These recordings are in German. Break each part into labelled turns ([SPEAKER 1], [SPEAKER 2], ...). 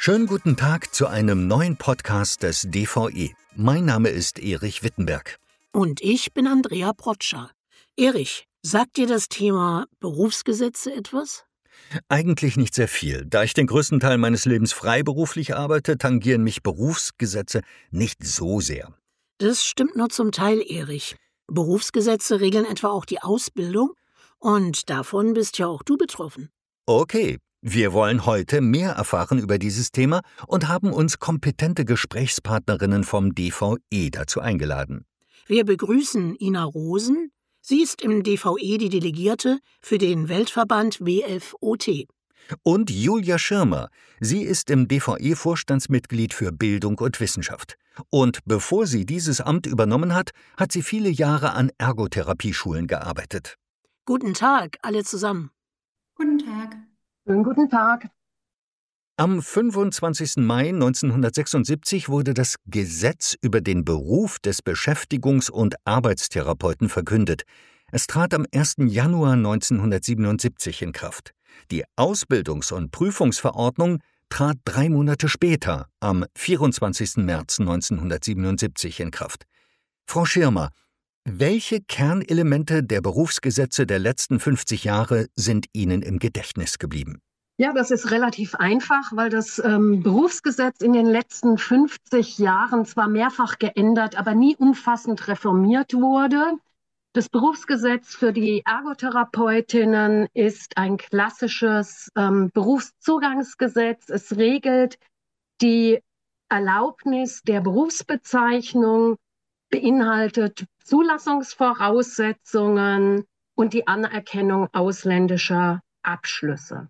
[SPEAKER 1] Schönen guten Tag zu einem neuen Podcast des DVE. Mein Name ist Erich Wittenberg.
[SPEAKER 2] Und ich bin Andrea Protscher. Erich, sagt dir das Thema Berufsgesetze etwas?
[SPEAKER 1] Eigentlich nicht sehr viel. Da ich den größten Teil meines Lebens freiberuflich arbeite, tangieren mich Berufsgesetze nicht so sehr.
[SPEAKER 2] Das stimmt nur zum Teil, Erich. Berufsgesetze regeln etwa auch die Ausbildung und davon bist ja auch du betroffen.
[SPEAKER 1] Okay, wir wollen heute mehr erfahren über dieses Thema und haben uns kompetente Gesprächspartnerinnen vom DVE dazu eingeladen.
[SPEAKER 2] Wir begrüßen Ina Rosen. Sie ist im DVE die Delegierte für den Weltverband WFOT.
[SPEAKER 1] Und Julia Schirmer. Sie ist im DVE Vorstandsmitglied für Bildung und Wissenschaft. Und bevor sie dieses Amt übernommen hat, hat sie viele Jahre an Ergotherapieschulen gearbeitet.
[SPEAKER 2] Guten Tag, alle zusammen.
[SPEAKER 3] Guten Tag.
[SPEAKER 4] Schönen guten Tag.
[SPEAKER 1] Am 25. Mai 1976 wurde das Gesetz über den Beruf des Beschäftigungs- und Arbeitstherapeuten verkündet. Es trat am 1. Januar 1977 in Kraft. Die Ausbildungs- und Prüfungsverordnung trat 3 Monate später, am 24. März 1977 in Kraft. Frau Schirmer, welche Kernelemente der Berufsgesetze der letzten 50 Jahre sind Ihnen im Gedächtnis geblieben?
[SPEAKER 4] Ja, das ist relativ einfach, weil das Berufsgesetz in den letzten 50 Jahren zwar mehrfach geändert, aber nie umfassend reformiert wurde. Das Berufsgesetz für die Ergotherapeutinnen ist ein klassisches Berufszugangsgesetz. Es regelt die Erlaubnis der Berufsbezeichnung, beinhaltet Zulassungsvoraussetzungen und die Anerkennung ausländischer Abschlüsse.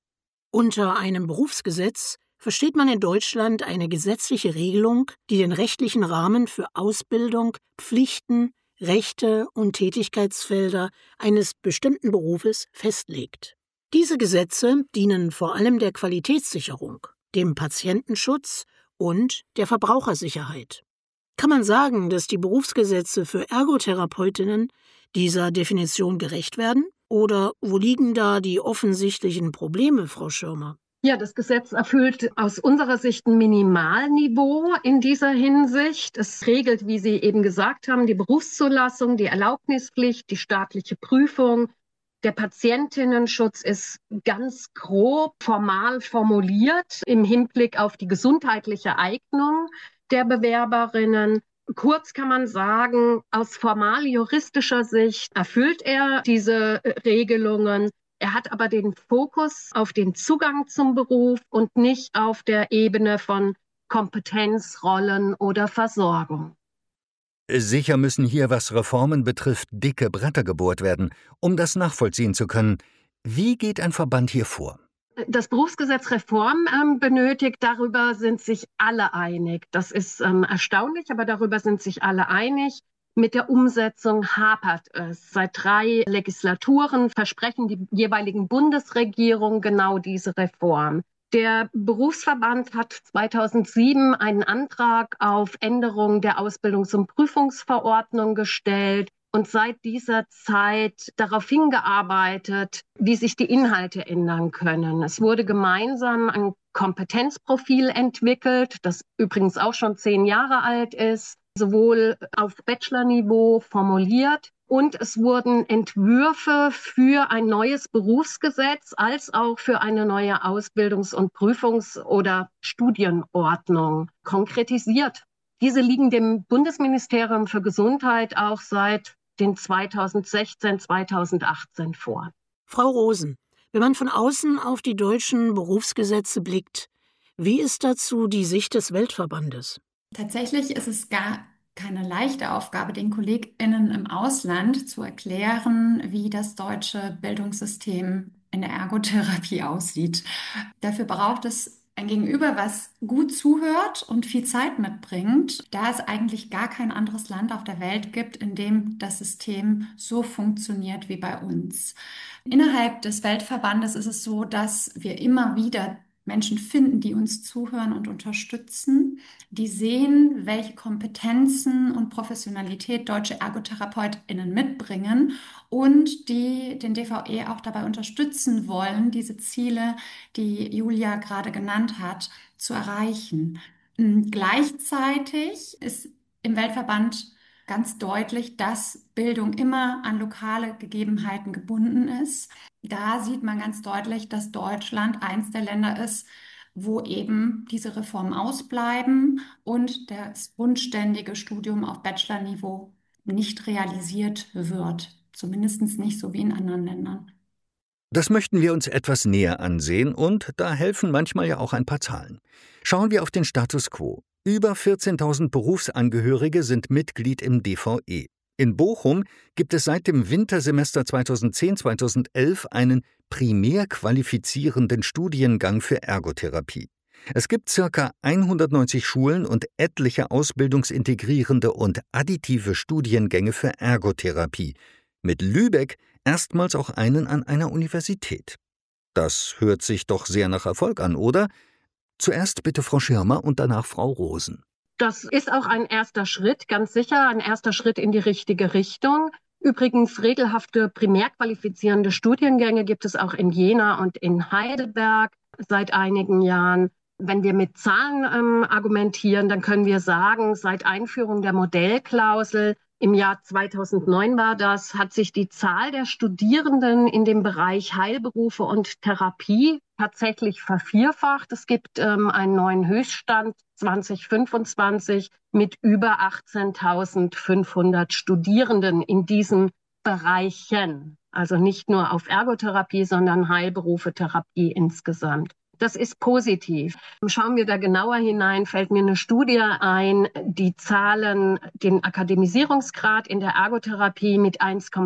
[SPEAKER 2] Unter einem Berufsgesetz versteht man in Deutschland eine gesetzliche Regelung, die den rechtlichen Rahmen für Ausbildung, Pflichten, Rechte und Tätigkeitsfelder eines bestimmten Berufes festlegt. Diese Gesetze dienen vor allem der Qualitätssicherung, dem Patientenschutz und der Verbrauchersicherheit. Kann man sagen, dass die Berufsgesetze für Ergotherapeutinnen dieser Definition gerecht werden? Oder wo liegen da die offensichtlichen Probleme, Frau Schirmer?
[SPEAKER 4] Ja, das Gesetz erfüllt aus unserer Sicht ein Minimalniveau in dieser Hinsicht. Es regelt, wie Sie eben gesagt haben, die Berufszulassung, die Erlaubnispflicht, die staatliche Prüfung. Der Patientinnenschutz ist ganz grob formal formuliert im Hinblick auf die gesundheitliche Eignung der Bewerberinnen. Kurz kann man sagen, aus formal juristischer Sicht erfüllt er diese Regelungen. Er hat aber den Fokus auf den Zugang zum Beruf und nicht auf der Ebene von Kompetenz, Rollen oder Versorgung.
[SPEAKER 1] Sicher müssen hier, was Reformen betrifft, dicke Bretter gebohrt werden, um das nachvollziehen zu können. Wie geht ein Verband hier vor?
[SPEAKER 4] Das Berufsgesetz Reform benötigt, darüber sind sich alle einig. Das ist erstaunlich, aber darüber sind sich alle einig. Mit der Umsetzung hapert es. Seit 3 Legislaturen versprechen die jeweiligen Bundesregierungen genau diese Reform. Der Berufsverband hat 2007 einen Antrag auf Änderung der Ausbildungs- und Prüfungsverordnung gestellt und seit dieser Zeit darauf hingearbeitet, wie sich die Inhalte ändern können. Es wurde gemeinsam ein Kompetenzprofil entwickelt, das übrigens auch schon 10 Jahre alt ist, sowohl auf Bachelorniveau formuliert, und es wurden Entwürfe für ein neues Berufsgesetz als auch für eine neue Ausbildungs- und Prüfungs- oder Studienordnung konkretisiert. Diese liegen dem Bundesministerium für Gesundheit auch seit den 2016, 2018 vor.
[SPEAKER 2] Frau Rosen, wenn man von außen auf die deutschen Berufsgesetze blickt, wie ist dazu die Sicht des Weltverbandes?
[SPEAKER 3] Tatsächlich ist es gar keine leichte Aufgabe, den KollegInnen im Ausland zu erklären, wie das deutsche Bildungssystem in der Ergotherapie aussieht. Dafür braucht es ein Gegenüber, was gut zuhört und viel Zeit mitbringt, da es eigentlich gar kein anderes Land auf der Welt gibt, in dem das System so funktioniert wie bei uns. Innerhalb des Weltverbandes ist es so, dass wir immer wieder Menschen finden, die uns zuhören und unterstützen, die sehen, welche Kompetenzen und Professionalität deutsche ErgotherapeutInnen mitbringen und die den DVE auch dabei unterstützen wollen, diese Ziele, die Julia gerade genannt hat, zu erreichen. Gleichzeitig ist im Weltverband ganz deutlich, dass Bildung immer an lokale Gegebenheiten gebunden ist. Da sieht man ganz deutlich, dass Deutschland eins der Länder ist, wo eben diese Reformen ausbleiben und das grundständige Studium auf Bachelorniveau nicht realisiert wird. Zumindest nicht so wie in anderen Ländern.
[SPEAKER 1] Das möchten wir uns etwas näher ansehen und da helfen manchmal ja auch ein paar Zahlen. Schauen wir auf den Status quo. Über 14.000 Berufsangehörige sind Mitglied im DVE. In Bochum gibt es seit dem Wintersemester 2010/2011 einen primär qualifizierenden Studiengang für Ergotherapie. Es gibt ca. 190 Schulen und etliche ausbildungsintegrierende und additive Studiengänge für Ergotherapie. Mit Lübeck erstmals auch einen an einer Universität. Das hört sich doch sehr nach Erfolg an, oder? Zuerst bitte Frau Schirmer und danach Frau Rosen.
[SPEAKER 4] Das ist auch ein erster Schritt, ganz sicher, ein erster Schritt in die richtige Richtung. Übrigens, regelhafte primär qualifizierende Studiengänge gibt es auch in Jena und in Heidelberg seit einigen Jahren. Wenn wir mit Zahlen argumentieren, dann können wir sagen, seit Einführung der Modellklausel im Jahr 2009 war das, hat sich die Zahl der Studierenden in dem Bereich Heilberufe und Therapie tatsächlich vervierfacht. Es gibt einen neuen Höchststand 2025 mit über 18.500 Studierenden in diesen Bereichen. Also nicht nur auf Ergotherapie, sondern Heilberufe, Therapie insgesamt. Das ist positiv. Schauen wir da genauer hinein, fällt mir eine Studie ein, die Zahlen den Akademisierungsgrad in der Ergotherapie mit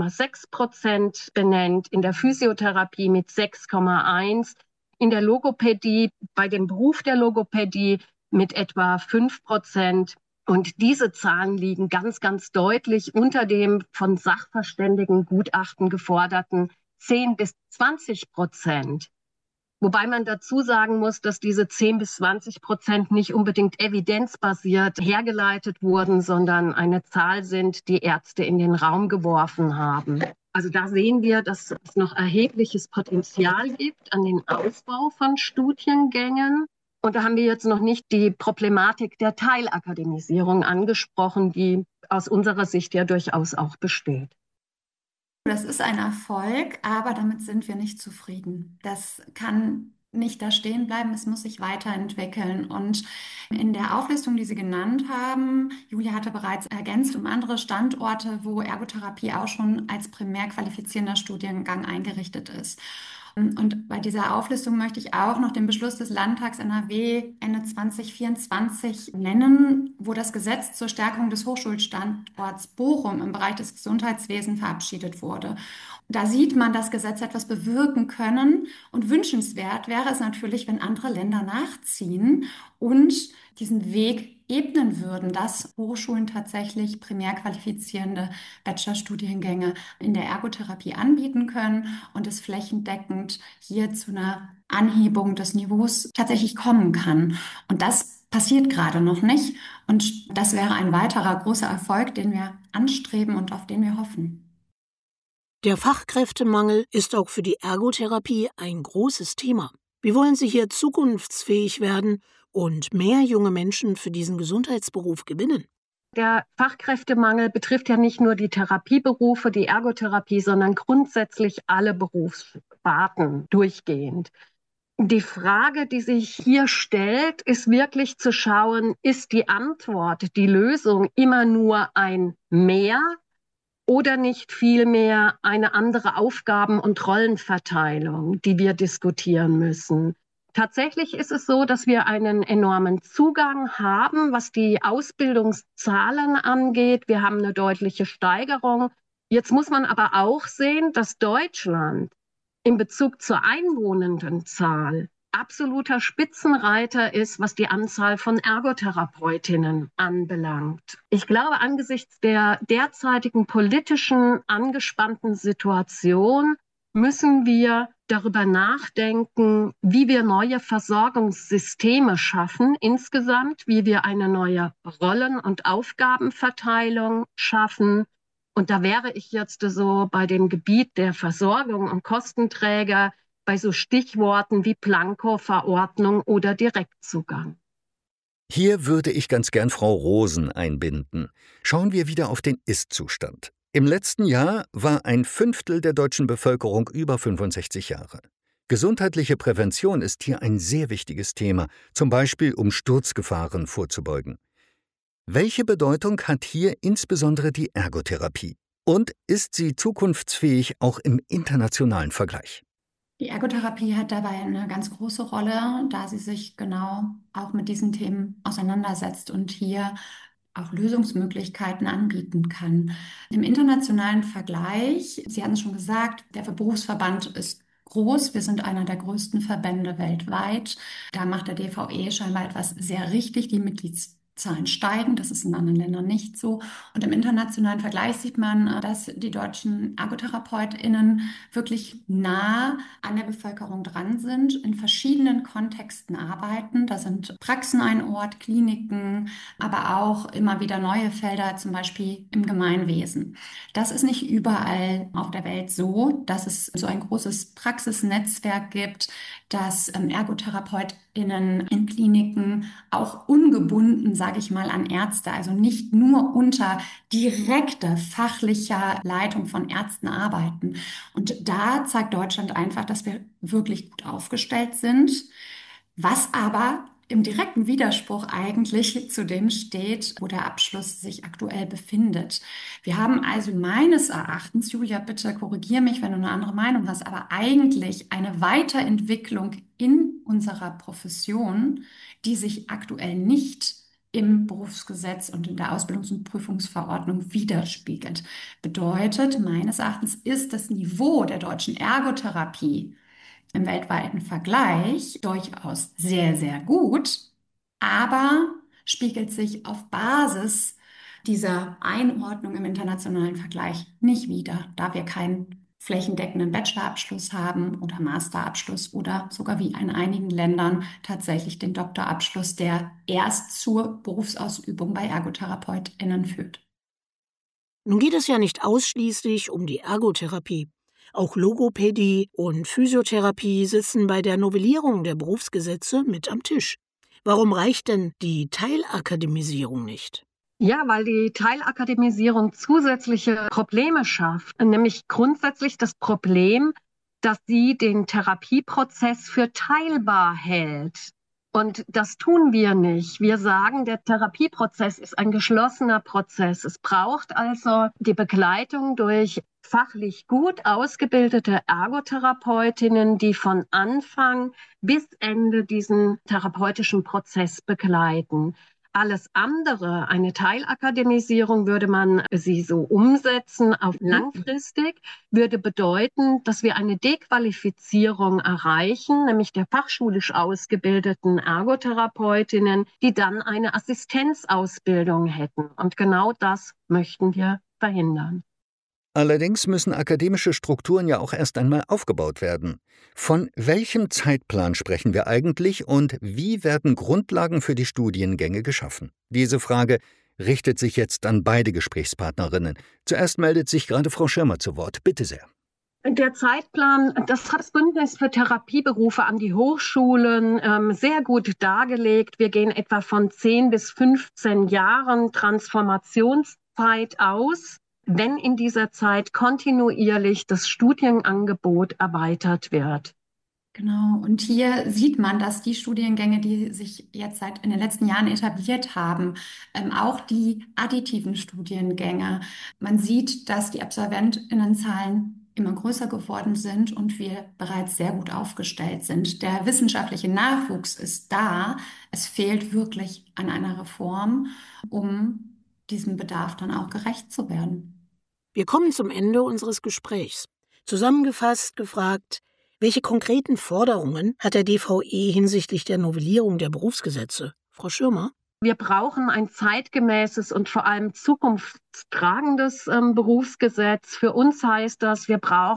[SPEAKER 4] 1,6% benennt, in der Physiotherapie mit 6,1%, in der Logopädie, bei dem Beruf der Logopädie mit etwa 5%. Und diese Zahlen liegen ganz, ganz deutlich unter dem von Sachverständigengutachten geforderten 10-20%. Wobei man dazu sagen muss, dass diese 10-20% nicht unbedingt evidenzbasiert hergeleitet wurden, sondern eine Zahl sind, die Ärzte in den Raum geworfen haben. Also da sehen wir, dass es noch erhebliches Potenzial gibt an den Ausbau von Studiengängen. Und da haben wir jetzt noch nicht die Problematik der Teilakademisierung angesprochen, die aus unserer Sicht ja durchaus auch besteht.
[SPEAKER 3] Das ist ein Erfolg, aber damit sind wir nicht zufrieden. Das kann nicht da stehen bleiben, es muss sich weiterentwickeln. Und in der Auflistung, die Sie genannt haben, Julia hatte bereits ergänzt um andere Standorte, wo Ergotherapie auch schon als primär qualifizierender Studiengang eingerichtet ist. Und bei dieser Auflistung möchte ich auch noch den Beschluss des Landtags NRW Ende 2024 nennen, wo das Gesetz zur Stärkung des Hochschulstandorts Bochum im Bereich des Gesundheitswesens verabschiedet wurde. Da sieht man, dass Gesetze etwas bewirken können und wünschenswert wäre es natürlich, wenn andere Länder nachziehen und diesen Weg ebnen würden, dass Hochschulen tatsächlich primär qualifizierende Bachelorstudiengänge in der Ergotherapie anbieten können und es flächendeckend hier zu einer Anhebung des Niveaus tatsächlich kommen kann. Und das passiert gerade noch nicht. Und das wäre ein weiterer großer Erfolg, den wir anstreben und auf den wir hoffen.
[SPEAKER 2] Der Fachkräftemangel ist auch für die Ergotherapie ein großes Thema. Wie wollen Sie hier zukunftsfähig werden und mehr junge Menschen für diesen Gesundheitsberuf gewinnen?
[SPEAKER 4] Der Fachkräftemangel betrifft ja nicht nur die Therapieberufe, die Ergotherapie, sondern grundsätzlich alle Berufssparten durchgehend. Die Frage, die sich hier stellt, ist wirklich zu schauen, ist die Antwort, die Lösung immer nur ein Mehr oder nicht vielmehr eine andere Aufgaben- und Rollenverteilung, die wir diskutieren müssen? Tatsächlich ist es so, dass wir einen enormen Zugang haben, was die Ausbildungszahlen angeht. Wir haben eine deutliche Steigerung. Jetzt muss man aber auch sehen, dass Deutschland in Bezug zur Einwohnendenzahl absoluter Spitzenreiter ist, was die Anzahl von Ergotherapeutinnen anbelangt. Ich glaube, angesichts der derzeitigen politischen angespannten Situation müssen wir darüber nachdenken, wie wir neue Versorgungssysteme schaffen insgesamt, wie wir eine neue Rollen- und Aufgabenverteilung schaffen. Und da wäre ich jetzt so bei dem Gebiet der Versorgung und Kostenträger bei so Stichworten wie Blanko-Verordnung oder Direktzugang.
[SPEAKER 1] Hier würde ich ganz gern Frau Rosen einbinden. Schauen wir wieder auf den Ist-Zustand. Im letzten Jahr war 1/5 der deutschen Bevölkerung über 65 Jahre. Gesundheitliche Prävention ist hier ein sehr wichtiges Thema, zum Beispiel um Sturzgefahren vorzubeugen. Welche Bedeutung hat hier insbesondere die Ergotherapie? Und ist sie zukunftsfähig auch im internationalen Vergleich?
[SPEAKER 3] Die Ergotherapie hat dabei eine ganz große Rolle, da sie sich genau auch mit diesen Themen auseinandersetzt und hier auch Lösungsmöglichkeiten anbieten kann. Im internationalen Vergleich, Sie hatten es schon gesagt, der Berufsverband ist groß. Wir sind einer der größten Verbände weltweit. Da macht der DVE scheinbar etwas sehr richtig. Die Mitgliedszahlen steigen. Das ist in anderen Ländern nicht so. Und im internationalen Vergleich sieht man, dass die deutschen ErgotherapeutInnen wirklich nah an der Bevölkerung dran sind, in verschiedenen Kontexten arbeiten. Da sind Praxen ein Ort, Kliniken, aber auch immer wieder neue Felder, zum Beispiel im Gemeinwesen. Das ist nicht überall auf der Welt so, dass es so ein großes Praxisnetzwerk gibt, dass ErgotherapeutInnen in Kliniken auch ungebunden, sage ich mal, an Ärzte, also nicht nur unter direkter fachlicher Leitung von Ärzten arbeiten. Und da zeigt Deutschland einfach, dass wir wirklich gut aufgestellt sind, was aber im direkten Widerspruch eigentlich zu dem steht, wo der Abschluss sich aktuell befindet. Wir haben also meines Erachtens, Julia, bitte korrigier mich, wenn du eine andere Meinung hast, aber eigentlich eine Weiterentwicklung in unserer Profession, die sich aktuell nicht im Berufsgesetz und in der Ausbildungs- und Prüfungsverordnung widerspiegelt. Bedeutet, meines Erachtens ist das Niveau der deutschen Ergotherapie im weltweiten Vergleich durchaus sehr, sehr gut, aber spiegelt sich auf Basis dieser Einordnung im internationalen Vergleich nicht wider, da wir keinen flächendeckenden Bachelorabschluss haben oder Masterabschluss oder sogar wie in einigen Ländern tatsächlich den Doktorabschluss, der erst zur Berufsausübung bei ErgotherapeutInnen führt.
[SPEAKER 2] Nun geht es ja nicht ausschließlich um die Ergotherapie. Auch Logopädie und Physiotherapie sitzen bei der Novellierung der Berufsgesetze mit am Tisch. Warum reicht denn die Teilakademisierung nicht?
[SPEAKER 4] Ja, weil die Teilakademisierung zusätzliche Probleme schafft, nämlich grundsätzlich das Problem, dass sie den Therapieprozess für teilbar hält. Und das tun wir nicht. Wir sagen, der Therapieprozess ist ein geschlossener Prozess. Es braucht also die Begleitung durch fachlich gut ausgebildete Ergotherapeutinnen, die von Anfang bis Ende diesen therapeutischen Prozess begleiten. Alles andere, eine Teilakademisierung, würde man sie so umsetzen auf langfristig, würde bedeuten, dass wir eine Dequalifizierung erreichen, nämlich der fachschulisch ausgebildeten Ergotherapeutinnen, die dann eine Assistenzausbildung hätten. Und genau das möchten wir verhindern.
[SPEAKER 1] Allerdings müssen akademische Strukturen ja auch erst einmal aufgebaut werden. Von welchem Zeitplan sprechen wir eigentlich und wie werden Grundlagen für die Studiengänge geschaffen? Diese Frage richtet sich jetzt an beide Gesprächspartnerinnen. Zuerst meldet sich gerade Frau Schirmer zu Wort. Bitte sehr.
[SPEAKER 4] Der Zeitplan, das hat das Bündnis für Therapieberufe an die Hochschulen sehr gut dargelegt. Wir gehen etwa von 10 bis 15 Jahren Transformationszeit aus, wenn in dieser Zeit kontinuierlich das Studienangebot erweitert wird.
[SPEAKER 3] Genau, und hier sieht man, dass die Studiengänge, die sich jetzt seit in den letzten Jahren etabliert haben, auch die additiven Studiengänge, man sieht, dass die AbsolventInnenzahlen immer größer geworden sind und wir bereits sehr gut aufgestellt sind. Der wissenschaftliche Nachwuchs ist da. Es fehlt wirklich an einer Reform, um diesem Bedarf dann auch gerecht zu werden.
[SPEAKER 2] Wir kommen zum Ende unseres Gesprächs. Zusammengefasst gefragt, welche konkreten Forderungen hat der DVE hinsichtlich der Novellierung der Berufsgesetze? Frau Schirmer?
[SPEAKER 4] Wir brauchen ein zeitgemäßes und vor allem zukunftstragendes Berufsgesetz. Für uns heißt das, wir brauchen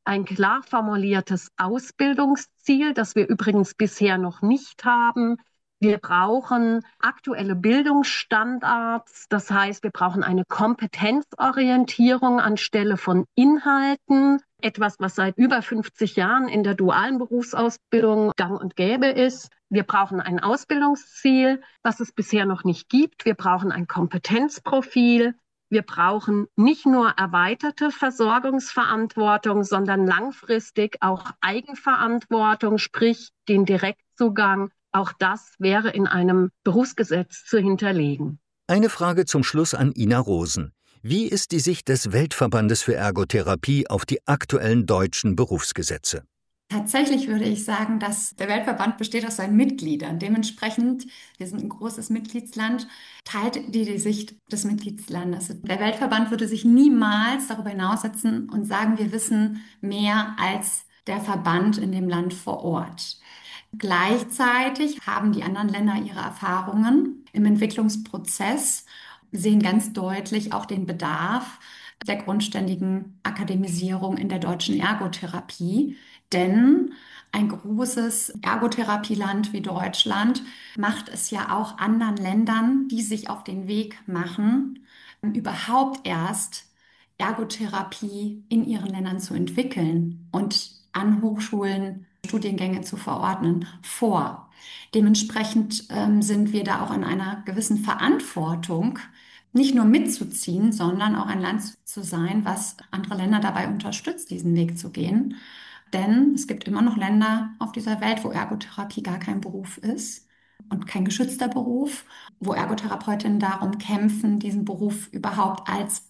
[SPEAKER 4] ein klar formuliertes Ausbildungsziel, das wir übrigens bisher noch nicht haben. Wir brauchen aktuelle Bildungsstandards, das heißt, wir brauchen eine Kompetenzorientierung anstelle von Inhalten, etwas, was seit über 50 Jahren in der dualen Berufsausbildung gang und gäbe ist. Wir brauchen ein Ausbildungsziel, was es bisher noch nicht gibt. Wir brauchen ein Kompetenzprofil. Wir brauchen nicht nur erweiterte Versorgungsverantwortung, sondern langfristig auch Eigenverantwortung, sprich den Direktzugang. Auch das wäre in einem Berufsgesetz zu hinterlegen.
[SPEAKER 1] Eine Frage zum Schluss an Ina Rosen. Wie ist die Sicht des Weltverbandes für Ergotherapie auf die aktuellen deutschen Berufsgesetze?
[SPEAKER 3] Tatsächlich würde ich sagen, dass der Weltverband besteht aus seinen Mitgliedern. Dementsprechend, wir sind ein großes Mitgliedsland, teilt die Sicht des Mitgliedslandes. Der Weltverband würde sich niemals darüber hinaussetzen und sagen, wir wissen mehr als der Verband in dem Land vor Ort. Gleichzeitig haben die anderen Länder ihre Erfahrungen im Entwicklungsprozess, sehen ganz deutlich auch den Bedarf der grundständigen Akademisierung in der deutschen Ergotherapie. Denn ein großes Ergotherapieland wie Deutschland macht es ja auch anderen Ländern, die sich auf den Weg machen, überhaupt erst Ergotherapie in ihren Ländern zu entwickeln und an Hochschulen Studiengänge zu verordnen, vor. Dementsprechend sind wir da auch in einer gewissen Verantwortung, nicht nur mitzuziehen, sondern auch ein Land zu sein, was andere Länder dabei unterstützt, diesen Weg zu gehen. Denn es gibt immer noch Länder auf dieser Welt, wo Ergotherapie gar kein Beruf ist und kein geschützter Beruf, wo Ergotherapeutinnen darum kämpfen, diesen Beruf überhaupt als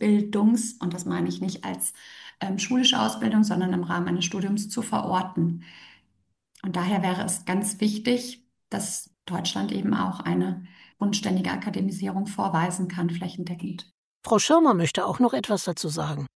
[SPEAKER 3] und das meine ich nicht als schulische Ausbildung, sondern im Rahmen eines Studiums zu verorten. Und daher wäre es ganz wichtig, dass Deutschland eben auch eine grundständige Akademisierung vorweisen kann, flächendeckend.
[SPEAKER 2] Frau Schirmer möchte auch noch etwas dazu sagen.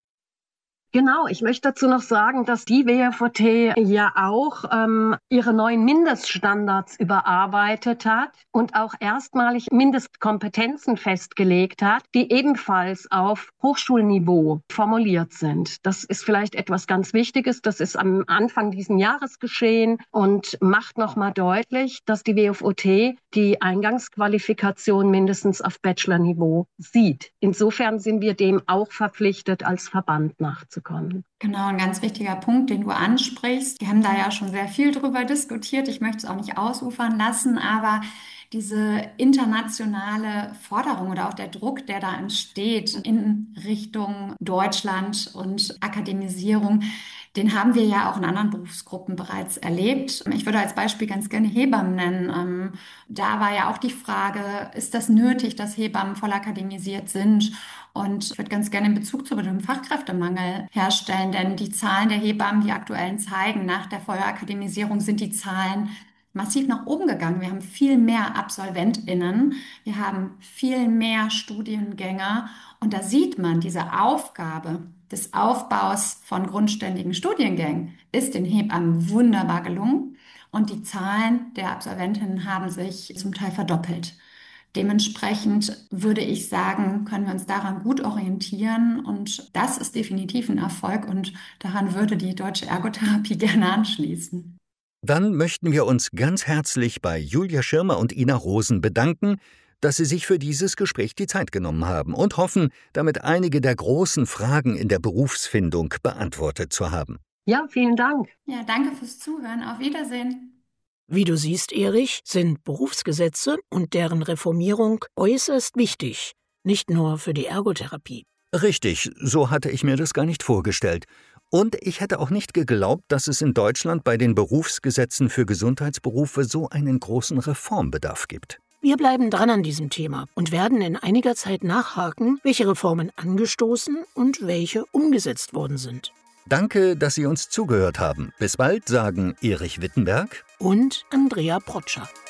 [SPEAKER 4] Genau, ich möchte dazu noch sagen, dass die WFOT ja auch ihre neuen Mindeststandards überarbeitet hat und auch erstmalig Mindestkompetenzen festgelegt hat, die ebenfalls auf Hochschulniveau formuliert sind. Das ist vielleicht etwas ganz Wichtiges. Das ist am Anfang dieses Jahres geschehen und macht nochmal deutlich, dass die WFOT die Eingangsqualifikation mindestens auf Bachelorniveau sieht. Insofern sind wir dem auch verpflichtet, als Verband nachzukommen.
[SPEAKER 3] Genau, ein ganz wichtiger Punkt, den du ansprichst. Wir haben da ja schon sehr viel drüber diskutiert. Ich möchte es auch nicht ausufern lassen, aber diese internationale Forderung oder auch der Druck, der da entsteht in Richtung Deutschland und Akademisierung, den haben wir ja auch in anderen Berufsgruppen bereits erlebt. Ich würde als Beispiel ganz gerne Hebammen nennen. Da war ja auch die Frage, ist das nötig, dass Hebammen voll akademisiert sind? Und ich würde ganz gerne einen Bezug zu dem Fachkräftemangel herstellen, denn die Zahlen der Hebammen, die aktuellen zeigen, nach der Vollakademisierung sind die Zahlen massiv nach oben gegangen. Wir haben viel mehr AbsolventInnen, wir haben viel mehr Studiengänger und da sieht man, diese Aufgabe des Aufbaus von grundständigen Studiengängen ist den Hebammen wunderbar gelungen und die Zahlen der Absolventinnen haben sich zum Teil verdoppelt. Dementsprechend würde ich sagen, können wir uns daran gut orientieren und das ist definitiv ein Erfolg und daran würde die deutsche Ergotherapie gerne anschließen.
[SPEAKER 1] Dann möchten wir uns ganz herzlich bei Julia Schirmer und Ina Rosen bedanken, dass Sie sich für dieses Gespräch die Zeit genommen haben und hoffen, damit einige der großen Fragen in der Berufsfindung beantwortet zu haben.
[SPEAKER 4] Ja, vielen Dank.
[SPEAKER 3] Ja, danke fürs Zuhören. Auf Wiedersehen.
[SPEAKER 2] Wie du siehst, Erich, sind Berufsgesetze und deren Reformierung äußerst wichtig, nicht nur für die Ergotherapie.
[SPEAKER 1] Richtig, so hatte ich mir das gar nicht vorgestellt. Und ich hätte auch nicht geglaubt, dass es in Deutschland bei den Berufsgesetzen für Gesundheitsberufe so einen großen Reformbedarf gibt.
[SPEAKER 2] Wir bleiben dran an diesem Thema und werden in einiger Zeit nachhaken, welche Reformen angestoßen und welche umgesetzt worden sind.
[SPEAKER 1] Danke, dass Sie uns zugehört haben. Bis bald, sagen Erich Wittenberg
[SPEAKER 2] und Andrea Protscher.